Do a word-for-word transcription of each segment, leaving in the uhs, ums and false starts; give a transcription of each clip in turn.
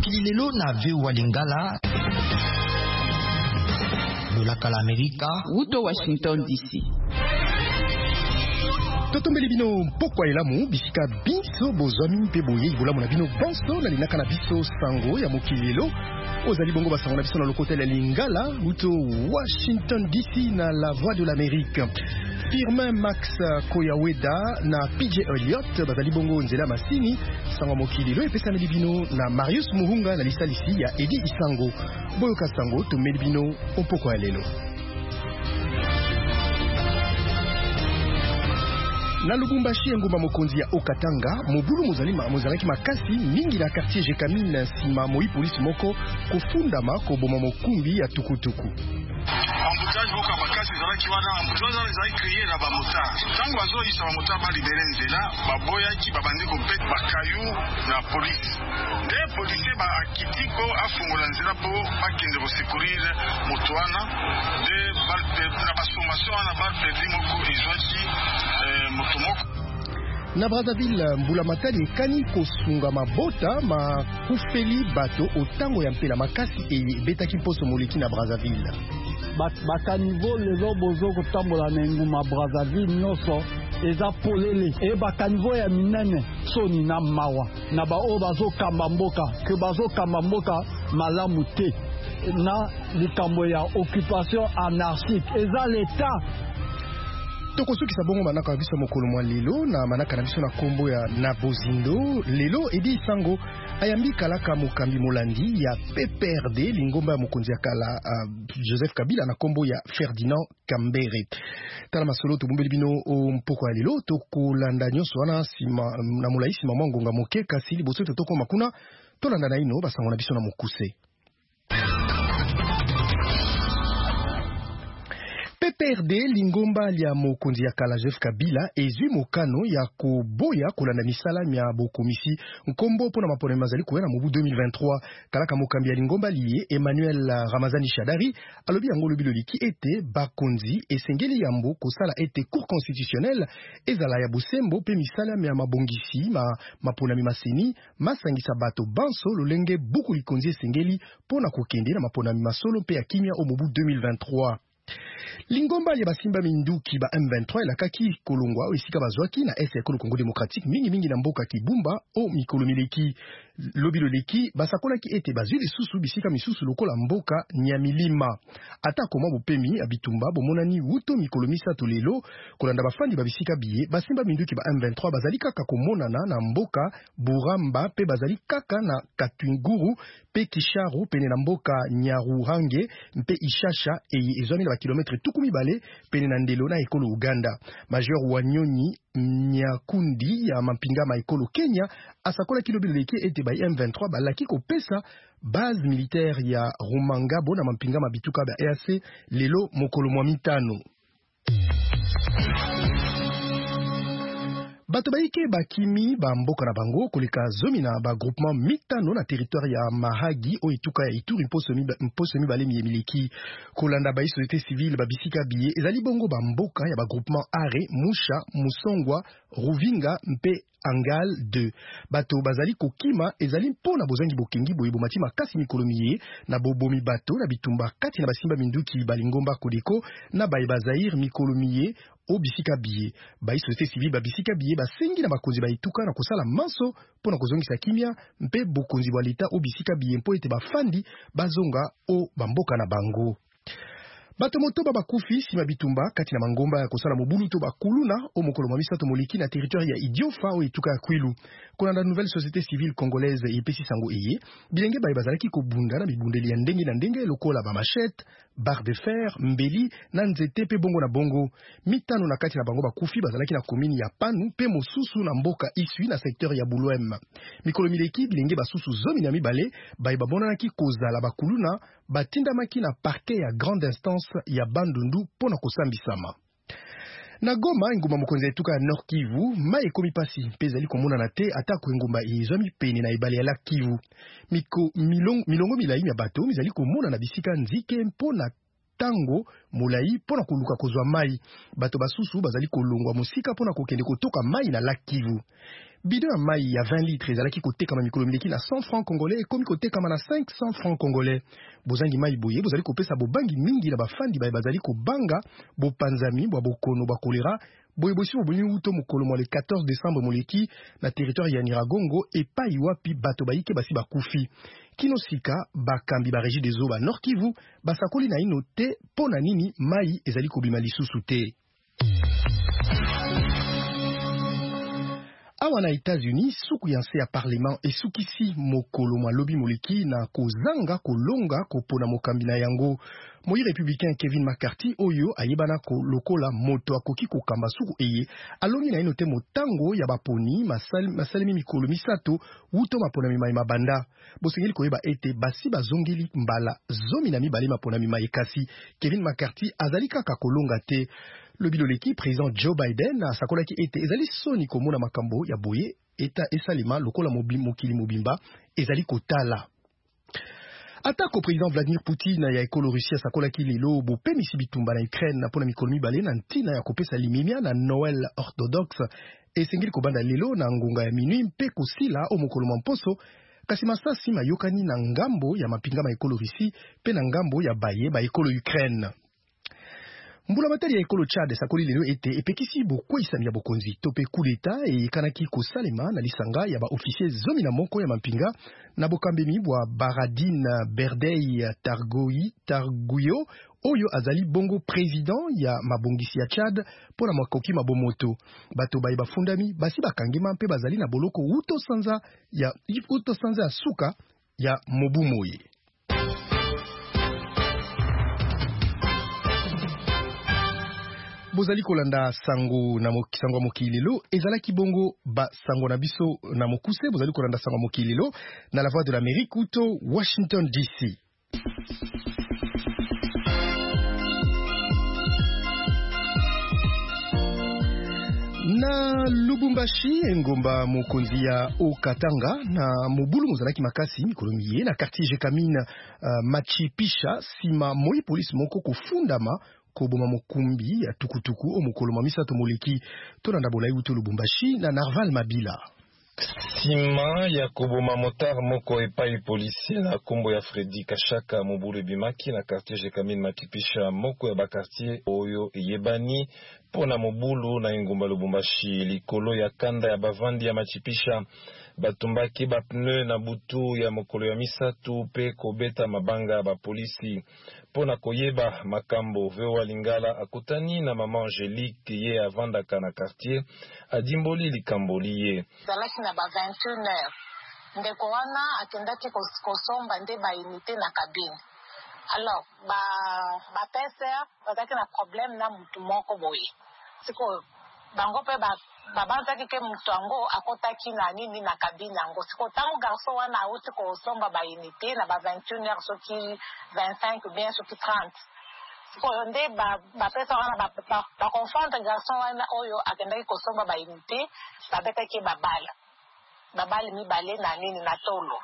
mokili lelo na V O A Lingala lolaka la Amerika Uto Washington D C. Totombeli bino pokwa elamu bisika biso bozwami mpe boye ibolamu na bino bonso na linaka na biso sango ya mokili lelo ozali bongo basango na biso na lokotel ya Lingala uto Washington D C na la Voix de l'Amérique. Firmin Max Koyaweda na P J Elliott bazali bongo nzela masini sango mokili lelo epesameli bino na Marius Muhunga na lisalisi ya Edi Isango. Boyoka sango tomeli bino opokwa lelo. Na Lubumbashi ngumba mokonzi ya Okatanga mobulu mozalima mozalaki makasi mingi na quartier Jekamine sima moi police moko kofundama ko boma mokumbi ya tukutuku. Ambutage boka bakasi zalaki wana ambutage zalaki créer na ba motard. Tango bazo isa ba motard ba libérer nzela baboya ki babandi ko pet bakayu na police. De police ba kitiko afungola nzela po bakende ko secourir motoana de balpe na basomation na balpe moko izwaki motomoko. Na Brazzaville mbula matali kani kosunga mabota makufeli bato otango ya mpela makasi e betaki mposo moleki na Brazzaville. Bakanivo lelo bozo kotambola na nguma Brazzaville nyonso eza polele e bakanivo ya minene soni na mawa na ba o bazo kamba mboka ke bazo kamba mboka malamu te na likambo ya occupation anarchique eza l'état. Tokosuki sabongo manaka na biso mokolo mwa lelo na manaka na biso na kombo ya Nabozindo lelo Edi Isango ayambi kalaka mokambi molandi ya P P R D lingomba ya mokonzi ya kala uh, Joseph Kabila na kombo ya Ferdinand Kambere. Tala masolo tobumbeli bino o mpoko ya lelo tokolanda nyonso wana sima na molai sima mwa ngonga moke kasi liboso toko makuna tolanda na ino basango na biso na mokuse. P P R D lingomba ya mokonzi ya kala Joseph Kabila ezwi mokano ya koboya kolanda misala mya bokomisi nkombo pona mapone mazali koya na mobu deux mille vingt-trois kalaka mokambi ya lingomba liye Emmanuel Ramazani Shadari alobi yango lobi loliki ete bakonzi esengeli yambo kosala ete cour constitutionnelle ezala ya bosembo pe misala mya mabongisi ma mapona mimaseni masangisa bato banso lolenge buku likonzi esengeli pona kokende na mapona mimasolo pe ya kimia o mobu deux mille vingt-trois. Lingomba ya basimba minduki ba M vingt-trois elakaki kolongwa o esika bazwaki na S Ekolo Congo Démocratique mingi mingi na mboka Kibumba o mikolo mileki lobilo leki basakolaki ete bazwi lisusu bisika misusu lokola mboka Nyamilima ata koma bopemi abitumba bomonani wuto mikolo misato lelo kolanda bafandi babisika biye basimba minduki ba M vingt-trois bazali kaka komonana na mboka Buramba pe bazali kaka na Katunguru pe Kisharu pene na mboka Nyaruhange mpe Ishasha e ezwami na ba kilometre tukumi bale pene na ndelo na ekolo Uganda. Major Wanyonyi Nyakundi ya mampinga ma ekolo Kenya asakola kilobilo leki ete ba M vingt-trois balaki kopesa base militaire ya Rumanga bona mampinga mabituka ba E A C lelo mokolo mwa mitano. Bato baike bakimi ba mboka na bango koleka zomi na ba groupement mitano na territoire ya Mahagi o ituka ya Ituri mposomi mposomi bale miliki kolanda ba société civile ba bisika biye ezali bongo ba mboka ya ba groupement Are Musha Musongwa Ruvinga mpe Angal deux bato bazali kokima ezali mpona bozangi bokengi boye bomati makasi mikolomiye na bobomi bato na bitumba kati na basimba minduki balingomba kodeko na baye bazair mikolomiye o bisika biye ba société civile ba bisika biye basengi na bakonzi ba ituka na kosala manso pona kozongisa kimia mpe bokonzi bwa leta o bisika biye mpo ete bafandi bazonga o bamboka na bango. Bato moto bakufi sima bitumba kati na mangomba ya kosala mobulu to bakuluna o mokolo mwa misato moliki na territoire ya Idiofa o ituka ya Kwilu. Kolanda nouvelle société civile congolaise epesi sango eye bilenge baye bazalaki kobunda na mibundeli ya ndenge na ndenge lokola ba machette, barre de fer, mbeli na nzete pe bongo na bongo. Mitano na kati na bango bakufi bazalaki na komini ya Panu pe mosusu na mboka Isui na secteur ya Bulwem. Mikolo mileki bilenge basusu zomi na mibale baye babonanaki kozala bakuluna batindamaki na parquet ya grande instance ya Bandundu pona kosambisama. Na Goma nguma mokonzi etuka ya Nord Kivu mai ekomi pasi pezali komona na te ata ko ngumba ezwami pene na ebale ya Lac Kivu. Miko milongo milongo milai ya bato mizali komona na bisika nzike mpona tango molai pona koluka kozwa mai. Bato basusu bazali kolongwa musika pona kokende kotoka mai na Lac Kivu. Bidon ya mai ya vingt litres ezalaki kotekama mikolo mileki na cent francs congolais ekomi kotekama na cinq cents francs congolais. Bozangi mai boye bozali kopesa bobangi mingi na bafandi baye bazali kobanga bopanzami bwa bokono ba kolera. Boye bosi boboni uto mokolo mwa le quatorze décembre moleki na territoire ya Nyiragongo epai wapi bato baike basi bakufi. Kino sika bakambi ba régie des eaux ba Nord Kivu basakoli na ino te pona nini mai ezali kobima lisusu te. Awa na États-Unis suku yanse ya parlement esukisi mokolo mwa lobi moleki na kozanga kolonga kopona mokambi na yango. Moyi républicain Kevin McCarthy oyo ayebana ko lokola moto akoki kokamba suku eye alongi na ino te motango ya baponi masal, masalemi mikolo misato wuto mapona mimai mabanda. Bosengeli koyeba ete basi bazongeli mbala zomi na mibale mapona mimai kasi. Kevin McCarthy azali kaka kolonga te. Le biloleki président Joe Biden asakolaki ete ezali soni komona makambo ya boye eta esalema lokola mokili mobimba ezali kotala. Atako président Vladimir Poutine ya ekolo Russia sakolaki lelo bopemisi bitumba na Ukraine na pona mikolo mibale na ntina ya kopesa limemia na Noël orthodoxe esengeli kobanda lelo na ngonga ya minui mpe kosila o mokolo mposo kasi masasi mayokani na ngambo ya mapinga ma ekolo Russie pe na ngambo ya baye ba ekolo Ukraine. Mbula matari ya ekolo Chad sakoli lelo ete epekisi bokwesami ya bokonzi tope coup d'etat e kanaki kosalema na lisanga ya ba officier zomi na moko ya mapinga na bokambemi bwa Baradine Berdei Targoyi Targuyo oyo azali bongo président ya mabongisi ya Chad pona makoki mabomoto. Bato baye bafundami basi bakangema mpe bazali na boloko uto sanza ya uto sanza ya suka ya Mobumoye. Bozali kolanda sango na mokisango mokilelo ezalaki bongo ba sango na biso na mokuse bozali kolanda sango mokilelo na la voix de l'Amérique uto Washington D C. Na Lubumbashi engomba mokonzi ya Okatanga na mobulu mozalaki makasi mikolo miye na quartier Jekamine uh, Machipisha sima moi police moko kofundama koboma mokumbi ya tukutuku o mokolo misato moleki tolanda bolai uto Lubumbashi na Narval Mabila. Sima ya koboma motar moko epai policier na kombo ya Freddy Kashaka mobulu bimaki na quartier Jekamine Machipisha moko ya ba quartier oyo yebani pona mobulu na engomba Lubumbashi likolo ya kanda ya bavandi ya Machipisha batumbaki ba pneu na butu ya mokolo ya misatu pe kobeta mabanga ba polisi pona koyeba makambo Vewa Lingala akutani na mama Angelique ye avandaka na quartier adimboli likamboli ye zalaki na ba vingt et une heures ndeko wana akendaki kosomba nde ba unité na cabine. Alors ba ba P C R bazaki na problème na mutu moko boye siko bango pe ba babanzaki ke mutu ango akotaki na nini na kabine ango siko tango garso wana auti kosomba ba unité na ba vingt et une heures soki vingt-cinq ou bien soki trente siko nde ba ba pesa wana ba ba, ba confondre garso wana oyo akendaki kosomba ba unité babetaki babala babali mibale na nini na tolo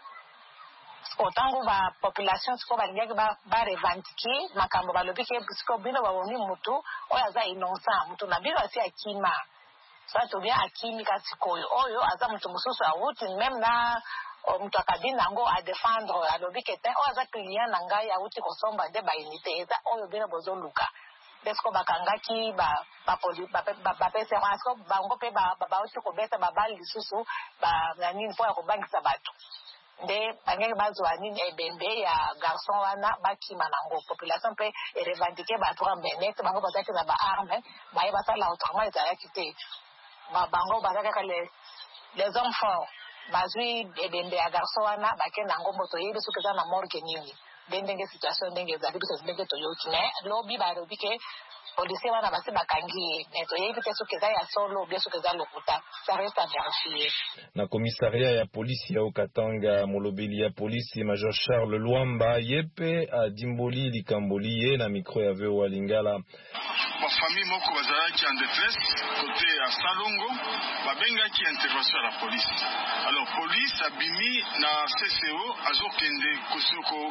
siko tango ba population siko balingaki ba ba revendiquer makambo balobi ke siko bino baboni mutu oyo aza innocent mutu na bino asi akima sato bien akimi kasi koyo oyo aza mutu mususu awuti même na mutu akabini nango a défendre alobi ke te oyo aza client na ngai awuti kosomba nde ba unité eza oyo bino bozoluka desko bakangaki ba ba poli ba ba pesa masko bango pe ba ba uti kobeta babali lisusu ba nani po ya kobangisa bato nde bangeke bazwa nini ebembe ya garçon wana bakima nango population pe revendiquer ba trois minutes bango bazaki na ba arme baye basala autrement ezalaki te bango bazaka les les hommes forts bazwi ebembe ya garçon wana bakende nango moto yebi soki eza na morgue nini ndenge situation ndenge ezali biso ndenge toyoki mais lobi balobi ke policier wana basi bakangi mais toyebi te soki eza ya solo bien soki eza lokuta ça reste à vérifier. Na commissariat ya polisi ya Okatanga molobeli ya polisi Major Charles Luamba yepe a dimboli likamboli ye na micro ya Vewa Lingala. Ba famille moko bazalaki en détresse côté ya Salongo babengaki intervention à la police. Alors police abimi na C C O azokende kosoko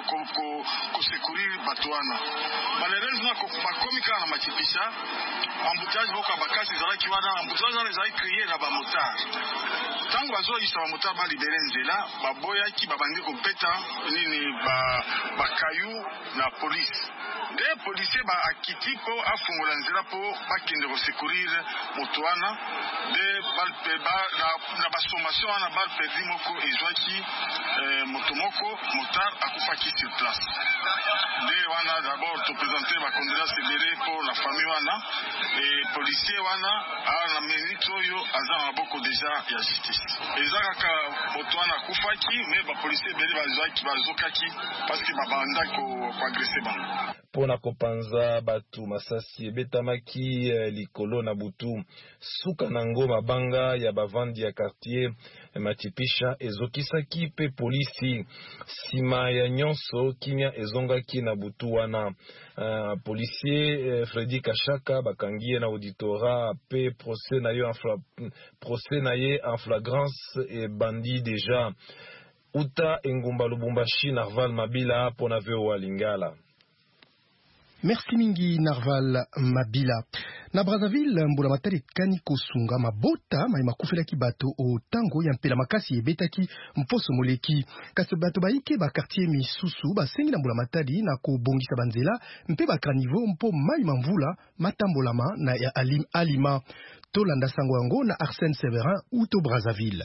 ko secourir batoana malheureusement ko bakomika na machipisha embouteillage boka bakasi zalaki wana embouteillage wana ezali créé na ba motard tango bazo isa ba motard ba libérer nzela baboyaki babandi kopeta nini ba bakayu na police de policier ba akiti po afungola nzela po bakende ko secourir motoana de balpe ba na, na basomation wana balpe di moko ezwaki eh, motomoko motard akufaki sur place de wana d'abord to présenter ba condoléances sévères pour la famille wana et policier wana na minute oyo aza maboko déjà ya justice ezaka motoana akufaki mais ba policier bele bazwaki bazokaki parce que babanda ko ko agresser bango pona kopanza batu masasi ebetamaki eh, likolo na butu suka na ngoma banga ya bavandi ya quartier eh, Machipisha ezokisaki pe polisi sima ya nyonso kimia ezongaki na butu wana uh, policier eh, Fredy Kashaka bakangie na auditorat pe procès na yo en fla, procès na ye en flagrance et bandit déjà uta engumba Lubumbashi Narval Mabila pona veo wa Lingala. Merci mingi Narval Mabila. Na Brazzaville, mbulamatari kani kosunga mabota mai makufelaki bato o tango ya mpela makasi ebetaki mposo moleki. Kasi bato baike ba quartier misusu basengi na mbulamatari na kobongisa banzela mpe ba kanivo mpo mai mamvula matambolama na ya alim alima. Tolanda sango yango na Arsène Severin uto Brazzaville.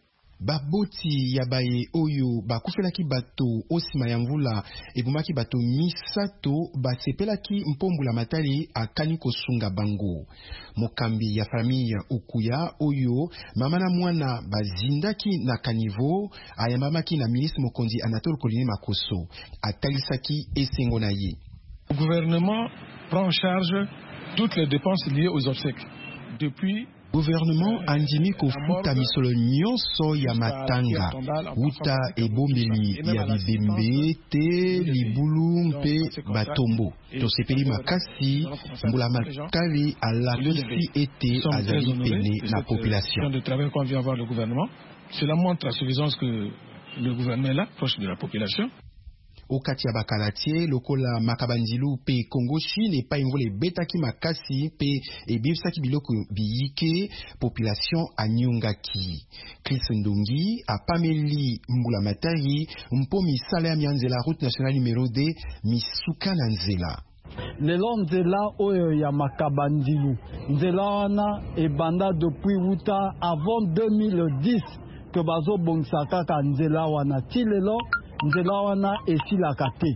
Baboti ya baye oyo bakufelaki bato osima ya mvula ebumaki bato misato basepelaki mpombula matali akani kosunga bango. Mokambi ya famille ukuya oyo mama na mwana bazindaki na kanivo ayambamaki na ministre mokonzi Anatole Kolini Makoso atalisaki esengo na ye. Le gouvernement prend en charge toutes les dépenses liées aux obsèques. Depuis gouvernement andimi kofuta misolo nyonso ya matanga uta ebombeli ya bibembe te libulu mpe batombo tosepeli makasi mbula makali alakisi ete azali pene na population de travail qu'on vient voir le gouvernement. Cela montre la suffisance que le gouvernement est là proche de la population. Okati ya bakalatie lokola makabandilu pe Congo Chine pa ingole betaki makasi pe ebisaki biloko biyike population anyongaki. Chris Ndongi a pameli mbula matari mpo misala ya mianzela route nationale numéro deux misuka na nzela. Lelo nzela oyo ya makabandilu nzela wana ebanda depuis wuta avant deux mille dix que bazo bongisa kaka nzela wana ti lelo nzela wana esilaka te.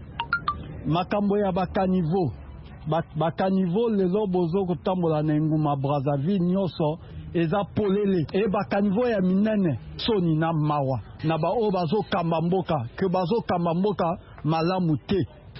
Makambo ya bakanivo bakanivo lelo bozo kotambola na nguma Brazzaville nyonso eza polele e bakanivo ya minene soni na mawa na ba o bazo kamba mboka ke bazo kamba mboka malamu te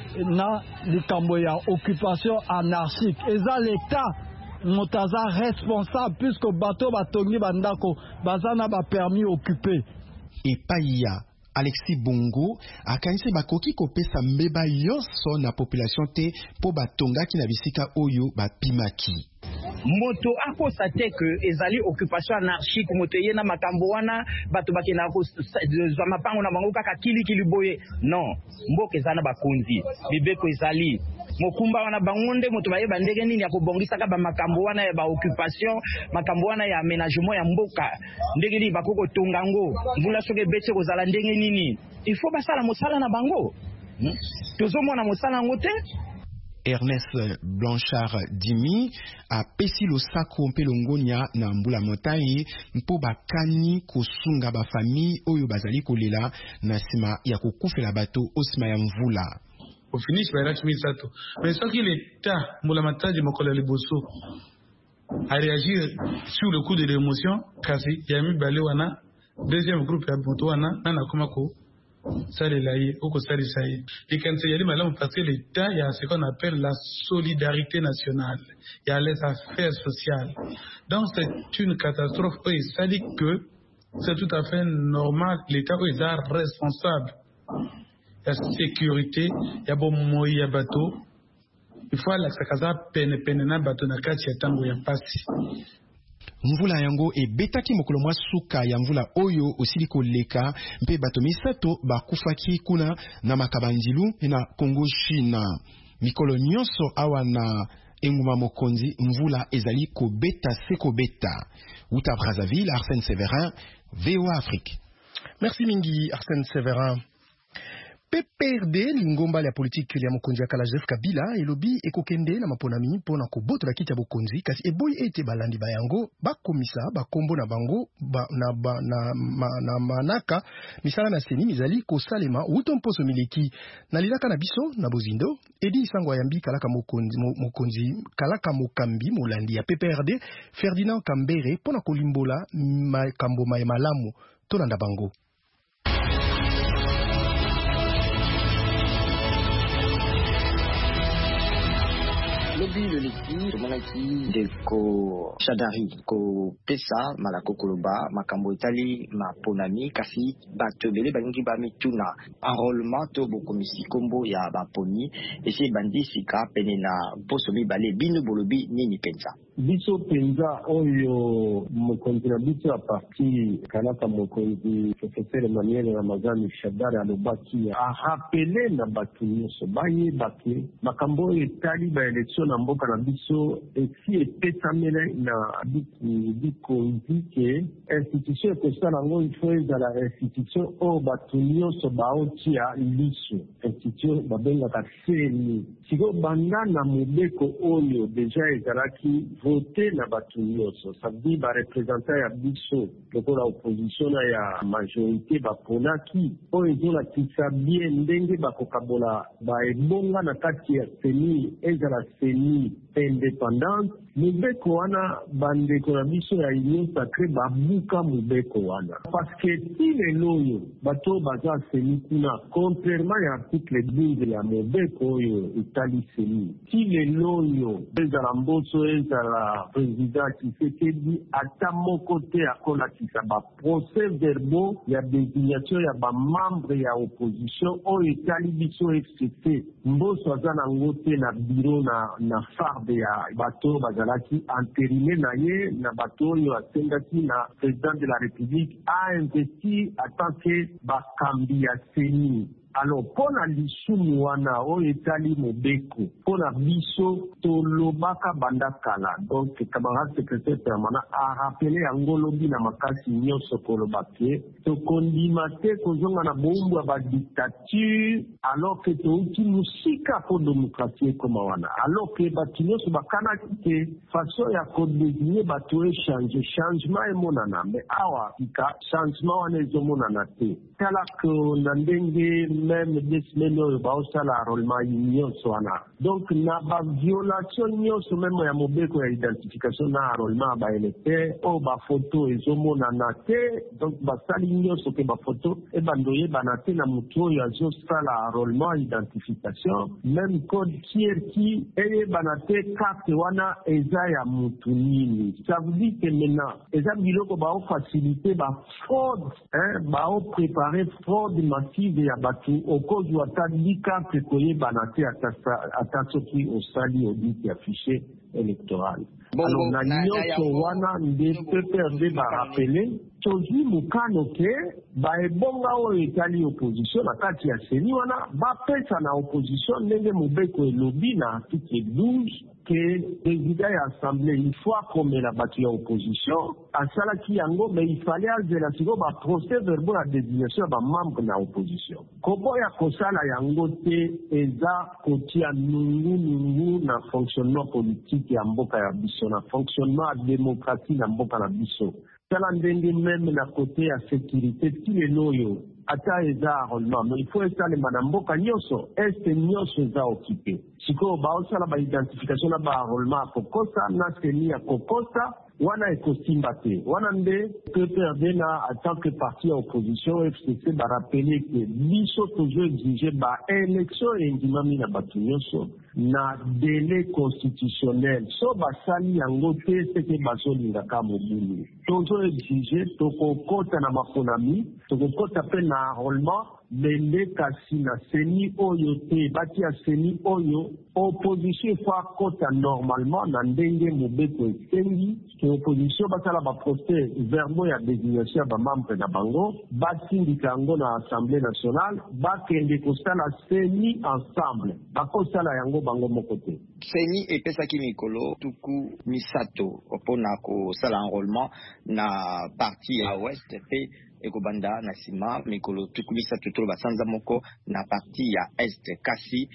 na likambo ya occupation anarchique eza l'état motaza responsable puisque bato batongi bandako bazana ba permis occupé et paya Alexis Bongo akanisi bakoki kopesa mbeba yoso na population te po batongaki na bisika oyo bapimaki. Moto akosa te que ezali occupation anarchique moto ye na makambo wana bato bakena ko za mapango na bango kaka kili kili boye non mboka ezana bakonzi bibeko ezali mokumba wana bangonde moto baye bandege nini ya kobongisa ka ba makambo wana ya ba occupation makambo wana ya aménagement ya mboka ndenge ni bakoko tongango mbula soke betse kozala ndenge nini il faut basala mosala na bango hmm? Tozomona mosala ngote. Ernest Blanchard Dimi a pesi lo sako mpe longonia na mbula motai mpo bakani kosunga ba famille oyo bazali kolela na sima ya kokufela bato osima ya mvula. Au finish bairaki misato mais soki l'État mbula mataji mokola liboso a réagir sur le coup de l'émotion kasi ya mibale wana deuxième groupe ya moto wana nana komako Salelaye, au Kosalisaye. Et quand il y a des malades, parce que l'État, il y a ce qu'on appelle la solidarité nationale. Il y a les affaires sociales. Donc, c'est une catastrophe. Oui, ça dit que c'est tout à fait normal. L'État est responsable. Il y a sécurité, il y a bon moyen, il y a bateau. Il faut aller à sa casa, peine, peine, na bateau, na kati, ya tango, ya passi. Mvula yango ebetaki mokolo mwa suka ya mvula oyo osili koleka mpe bato misato bakufaki kuna na makabandilu na Kongo China. Mikolo nyonso awa na enguma mokonzi mvula ezali kobeta se kobeta. Uta Brazzaville, Arsène Severin, V O A Afrique. Merci mingi Arsène Severin. P P R D lingomba ya politique ya mokonzi ya kala Joseph Kabila elobi ekokende na maponami pona kobotola kiti ya bokonzi kasi eboyi ete balandi bayango bakomisa bakombo na bango ba, na, ba, na, ma, na manaka misala na seni mizali kosalema uto mposo mileki na lilaka na biso na bozindo edi sango yambi kalaka mokonzi mokonzi kalaka mokambi molandi ya P P R D Ferdinand Kambere pona kolimbola makambo ma malamu tolanda bango. Lobi le leki tomonaki ndeko Shadari ko pesa malako koloba makambo etali maponami kasi bato ebele balingi bamituna enrôlement to bokomisi kombo ya baponi esi ebandi sika pene na poso mibale bino bolobi nini penza biso penza oyo mokonzi na biso ya parti kanaka mokonzi professeur Emmanuel Ramazani Shadari alobaki arapele na bato nyonso bayebake makambo oyo etali baelektio na mboka na biso esi epesamele na bikonzi ke institution ekosala yango ifo ezala institution oyo bato nyonso baotia liso institution babengaka seni siko banda na mobeko oyo deja ezalaki vote na bato nyonso sabdi barepresentant ya biso lokola opposition na ya majorité baponaki oyo ezolakisa bien ndenge bakokabola baebonga na kati ya seni ezala seni indépendante mobeko wana bandeko na biso ya union sacré babuka mobeko wana parce que ti lelo oyo bato baza seni kuna contrairement ya article douze ya mobeko oyo etali seni ti lelo oyo ezala mboso ezala président Tshisekedi ata moko te akolakisa baprocès verbaux ya désignation ya bamembre ya opposition oyo etali biso F C C mboso aza nango te na bureau na, na farde ya bato bazalaki entériné na ye na bato oyo asengaki na président de la République a investi en tant que bakambi ya seni. Alors, pona lisumu wana oyo etali mobeko pona biso tolobaka banda kala donc camarade secrétaire permanent a rappelé yango lobi na makasi nyonso koloba ke tokondima te kozonga na boumbu ya badictature alors que touti musika po démocratie ekoma wana alors que bato nyonso bakanaki ke façon ya kodésigne bato echange changement emonana me awa ika changement wana ezomonana te tala ko na ndenge même des semaines oyo baosala enrôlement nyonso wana donc na baviolation nyonso même ya mobeko ya identification na enrôlement ya baélecteur oyo bafoto ezomonana te donc basali nyonso ke bafoto ebando oyebana te na motu oyo azosala enrôlement identification même code tiers ki eyebana te karte wana eza ya motu nini ça veut dire que maintenant eza biloko baofacilité bafraude baopréparer fraude massive ya bato okozu ata likarte koyebana te ata soki osali audit ya fichier électoral. Alors na nyonso wana nde P P R D barapele tozwi mokano ke baebonga oyo etali opposition na kati ya seni wana bapesa na opposition ndenge mobeko elobi na article douze ke président ya assemblée il faut akomela bato ya opposition asalaki yango mais il fallait azela siko baprocès verbaux ya désignation ya bamembre na opposition kobo ya kosala yango te eza kotia nungu-nungu na fonctionnement politique ya mboka ya biso na fonctionnement ya démocratie na mboka na biso tala ndenge même na côté ya sécurité ti lelo oyo ata eza enrôlement mais il faut esalema na mboka nyonso este nyonso eza occupé sikoyo baosala baidentification na baenrôlement ya kokosa na seni ya kokosa wana ekosimba te wana nde P P R D na en tant que parti ya opposition F C C barapele ke biso tozo exige baélection endimami na bato nyonso na délai constitutionnel so basali yango te seke bazolingaka mobulu tozo exige tokokota na maponami tokokota mpe na enrôlement mende kasi na seni oyo te batia seni oyo opposition efo akota normalement na ndenge mobeko esengi ke opposition basala baprocès verbaux ya désignation ya bamembre na bango batindika yango na assemblée nationale bakende kosala seni ensemble bakosala yango bango moko te. Seni epesaki mikolo tuku misato mpona kosala enrôlement na parti ya ouest pe ekobanda na sima mikolo tuku misato to basanza moko na parti ya est kasi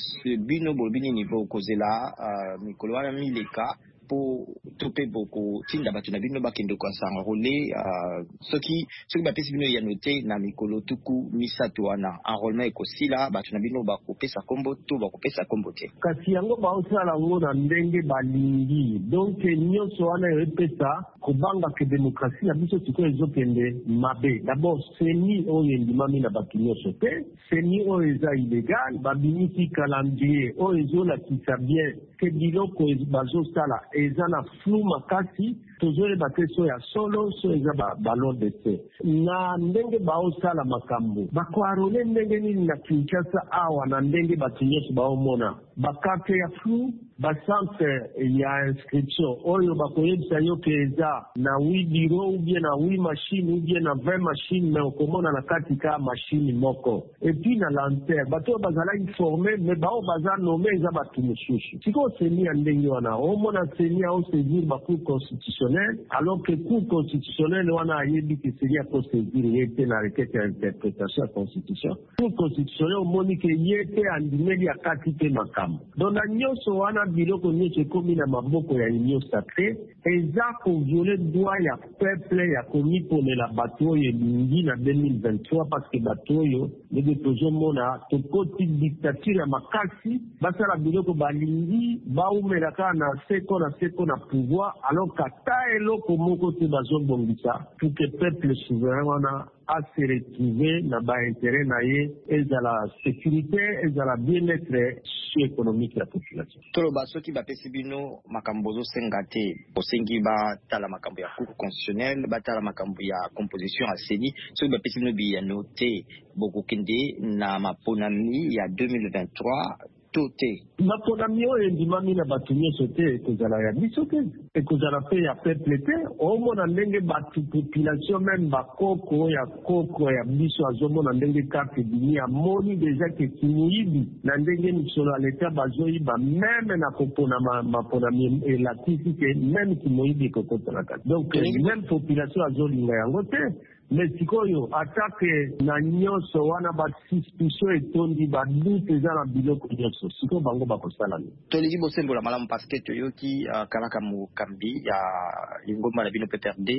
bino bolbini niveau kozela uh, mikolo wana mileka po tope boko tinda bato na bino bakende ko s'enrôler uh, soki soki bapesi bino ya noté na mikolo tuku misato wana enrôlement ekosila bato na bino bakopesa kombo to bakopesa kombo te kasi yango baosala ngo na ndenge balingi donc nyonso wana epesa kobanga ke démocratie na biso sikoyo ezokende mabe d'abord seni oyo endimami na bato nyonso te seni oyo eza illégal babimisi calendrier oyo ezolakisa bien ke biloko bazosala eza na flou makasi tozoyeba te so ya solo so eza balon de te na ndenge baosala makambo bakoarole ndenge nini na Kinshasa awa na ndenge bato nyonso baomona bakarte ya flou bacentre ya inscription oyo bakoyebisa yo ke eza na wi biro ou bien na wi machine ou bien na vingt machine me okomona na kati ka machine moko epuis na lantere bato oyo bazala informe me bao baza nome eza bato mosusu sikoyo seni ya ndenge wana omona seni ya osaisir bacour constitutionnel alors que cour constitutionnel wana ayebi ke seni ya kosaisir ye te na requête ya interprétation ya constitution cour constitutionnel omoni ke ye te andimeli ya kati te makambo donc na nyonso wana biloko nyonso ekomi na maboko ya union sacré eza koviole droit ya peuple ya komiponela bato oyo elingi na deux mille vingt-trois parce que bato oyo ndenge tozomona tokoti dictature ya makasi basala biloko balingi baumela kaka na seko na seko na pouvoir alors kata eloko moko te bazobongisa pour que peuple souverain wana a se retrouver na ba intérêt na ye ezala sécurité ezala bien-être socio-économique ya population. Toloba soki bapesi bino makambo ozosenga te bosengi batala makambo ya cour constitutionnelle batala makambo ya composition ya seni soki bapesi bino biyano te bokokende na maponami ya deux mille vingt-trois te maponami oyo endimami na bato nyonso te ekozala ya biso te ekozala mpe ya peuple te omona ndenge bato population meme bakoko ya koko ya biso azomona ndenge karte bini amoni deja ke kimoyibi na ndenge mikolo ya leta bazoyiba meme na kopona maponami elakisi ke meme kimoyibi ekokotana kati donc meme population azolinga yango te mais sikoyo atake na nyonso wana basuspicion etondi badute eza na biloko nyonso sikoyo bango bakosala nini tolingi bosembola malamu parceke toyoki uh, kalaka mokambi ya lingomba na bino P P R D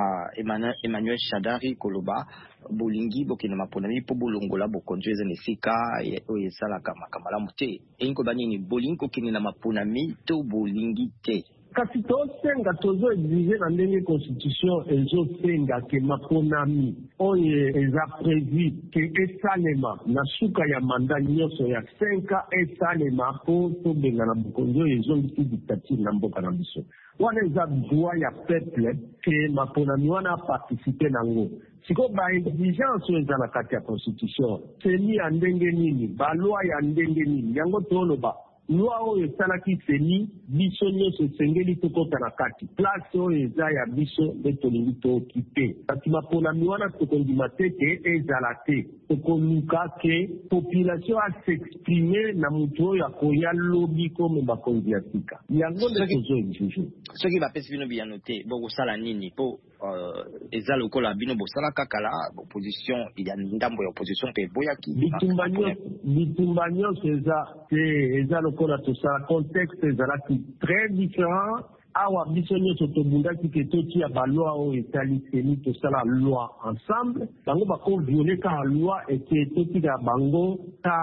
uh, Emmanuel Shadari koloba bolingi bokende maponami mpo bolongola bokonzi eza na esika oyo esalaka makambo malamu te eyingi koba nini bolingi kokende na maponami to bolingi te kasi tosenga tozo exige na ndenge constitution ezosenga ke maponami oyo eza prévu ke esalema na suka ya manda nyonso ya cinq ans esalema mpo tobenga na bokonzi oyo ezongisi dictature na mboka na biso wana eza droit ya peuple ke maponami wana aparticipe nango siko baexigence oyo eza na kati ya constitution seni ya ndenge nini baloi ya ndenge nini yango toloba loi oyo esalaki seni biso nyonso esengeli tokota na kati place oyo eza ya biso nde tolingi tookipe kasi maponami wana tokondima te ke ezala te tokoluka ke population asexprime na moto oyo akoya lobi kome bakonzi ya sika yango nde tozoexige soki bapesi bino biyano te bokosala nini mpo eza lokola bino bosala kaka la opposition ya ndambo ya opposition mpe eboyaki bitumba nyonso eza te eza lokola tosala contexte ezalaki très différent awa biso nyonso tobundaki ke totia baloi oyo etali seni tosala loi ensemble bango bakoviole kaka loi eke totika bango ka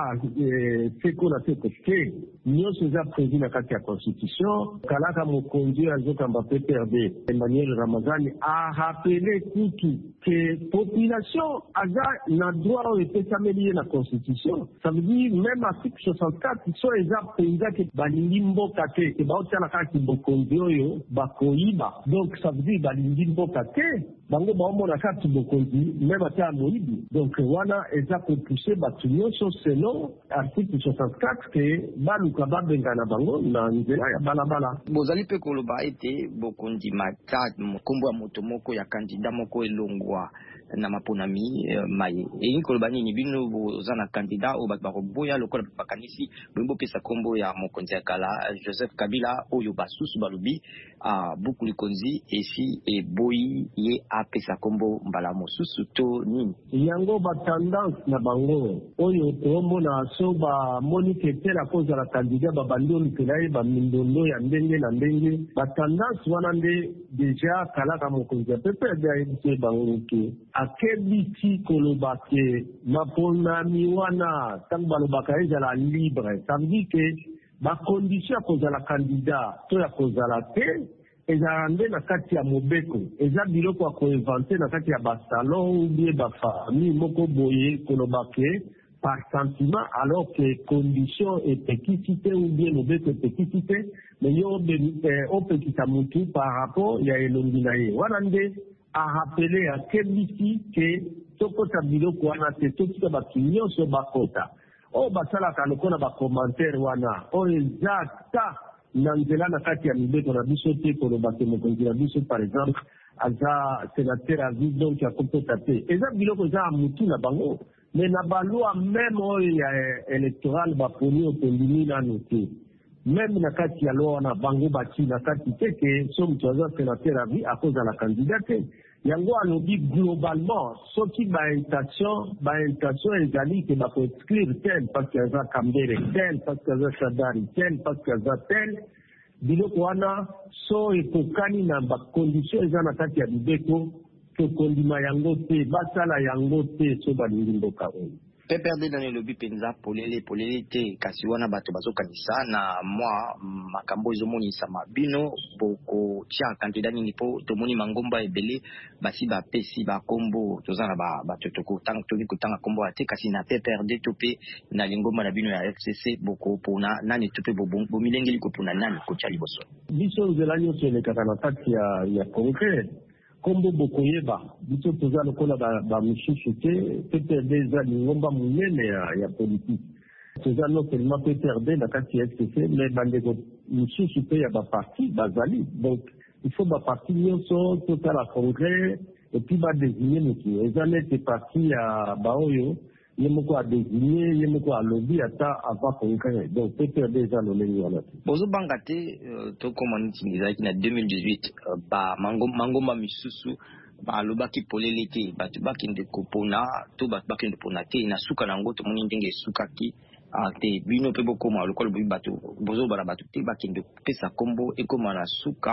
seko na seko te nyonso eza prévu na kati ya constitution. Kalaka mokonzi oyo azokamba P P R D Emmanuel Ramazani arapele kutu ke population aza na droit oyo epesameli ye na constitution. Ça veut dire même article soixante-quatre so eza mpenza ke balingi mboka te ke baotiala kaka bokonzi oyo bakoyiba. Donc ça veut dire balingi mboka te bango baomona kati bokonzi même ata ya moyibi. Donc wana eza kopousse bato nyonso selon article soixante-quatre ke baluka babengana bango na nzela ya balabala. Bozali pe koloba ete bokonzi mata mokombo ya moto moko ya kandida moko elongwa na maponami maye eyi koloba nini bino boza na kandida oyo bato bakoboya lokola bakanisi bombo pesa kombo ya mokonzi ya kala Joseph Kabila oyo basusu balobi a buku likonzi esi eboyi ye apesa kombo mbala mosusu to nini yango ba tendance na bango oyo tomona so ba monike tela koza la kandida babando likelaye ba mindondo ya ndenge na ndenge ba tendance wana nde deja kala ka mokonzi pepe ya ebise bango ke akebiti koloba ke maponami wana tango balobaka ezala libre ça veut dire que bakondition ya kozala kandida to ya kozala te ezala nde na kati ya mobeko eza biloko ya koinvente na kati ya basalon ou bien bafamille moko boye koloba ke par sentiment alors que condition epekisi te ou bien mobeko epekisi te mais yo opekisa mutu par rapport ya elongi na ye wana nde arapele akebisi ke tokota biloko wana te totika bato nyonso bakota oyo basalaka lokola bacommentaire wana oyo eza ta na nzela na kati ya mibeko na biso te koloba ke mokonzi na biso par exemple aza sénateur à vie donc akopesa te eza biloko eza ya mutu na bango mais na baloi même oyo ya électoral baponi otondimi nano te même na kati ya loi wana bango bati na kati te ke so moto aza sénateur à vie akozala candidat te yango alobi globalement soki baintention baintention ezali ke bakoexclure tel parce que aza kambere tel parce que aza shadari tel parce que aza tel biloko wana so ekokani na bacondition eza na kati ya bibeko tokondima yango te basala yango te so balingi mboka oyo P P R D dans le penza polele polele te kasi wana bato bazokanisa na mwa makambo ezomonisa mabino boko tia kandida nini po tomoni mangomba ebele basi bapesi bakombo tozana ba bato tokotanga toki kotanga kombo ate kasi na P P R D tope na lingomba na bino ya F C C boko pona nani tope bo milengeli ko pona nani ko tia liboso biso nzelanyo tele katana kati ya ya concret kombo bokoyeba biso toza lokola ba misusu te P P R D eza lingomba munene ya politique toza non seulement P P R D na kati ya F C C mais bandeko misusu pe ya baparti bazali donc il faut baparti nyonso totala congrès et puis badésigner motu eza nete parti ya baoyo ye moko a désigné ye moko a lobby ata avant congrès donc P P R D eza lolenge wana te bozo banga te to koma nti ezalaki na deux mille dix-huit ba mangomba misusu balobaki polele te bato bakende kopona to bato bakende pona te na suka nango tomoni ndenge sukaki te bino pe bokoma lokola bato bozo bala bato te bakende pesa kombo ekoma na suka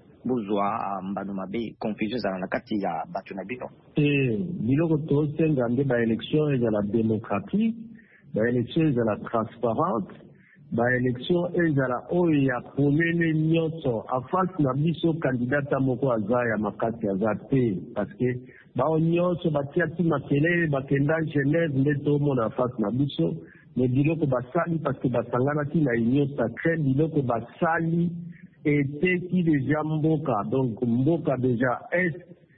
bozwa mbano mabe confusion zala na kati ya bato na bino eh biloko tosenga nde ba élection ezala démocratique ba élection ezala transparente ba élection ezala oyo ya polele nyonso en face na biso kandidata moko aza ya makasi aza te parce que bao nyonso batiaki makele bakenda Genève nde tomona en face na biso mais biloko basali parce que basanganaki na union sacrée biloko basali eteki deja mboka donc mboka deja est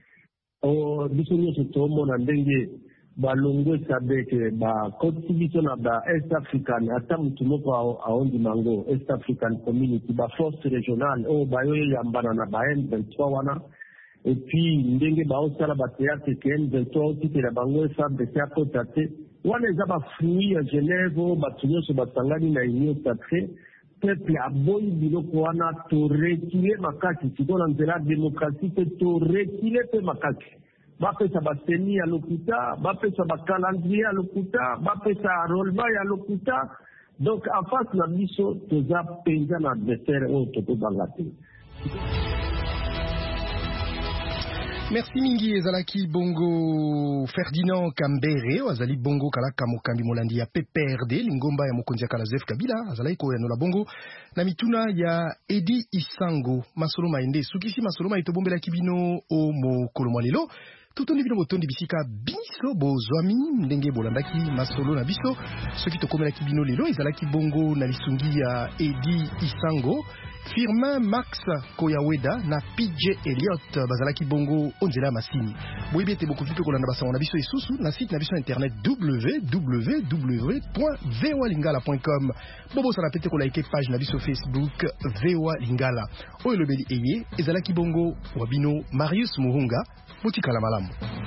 o biso nyonso tomona ndenge balongwesa beke bakoti biso na ba East African ata mutu moko aondima yango East African Community ba force régionale oyo bayo yambana na ba M vingt-trois wana et puis ndenge baosala bateatre ke M vingt-trois otikela bango F A B C akota te wana eza bafruit ya Genève oyo bato nyonso basangani na union sacrée peuple aboyi biloko wana torekile makasi sikoyo na nzela ya démocratie mpe torekile mpe makasi bapesa baseni ya lokuta bapesa bacalendrier ya lokuta bapesa enrôlement ya lokuta donc en face na biso toza mpenza na adversaire oyo tokobanga te Merci mingi ezalaki bongo Ferdinand Kambere azali bongo kalaka mokambi molandi ya P P R D lingomba ya mokonzi ya kala Joseph Kabila azalaki ko yanola bongo na mituna ya Edi Isango masolo maende sukisi masolo maitobombela kibino o mokolo mwalelo tutondi bino botondi bisika biso bozwami ndenge bolandaki masolo na biso soki tokomelaki bino lelo ezalaki bongo na lisungi ya Edi Isango Firmin Max Koyaweda na P J Elliott bazalaki bongo onzela masini boyebi ete bokoki pe kolanda basango na biso lisusu na site na biso internet w w w point v o a lingala point com bobosala pete kolike page na biso Facebook V O A Lingala oyo elobeli eye ezalaki bongo wabino Marius Muhunga botikala malamu.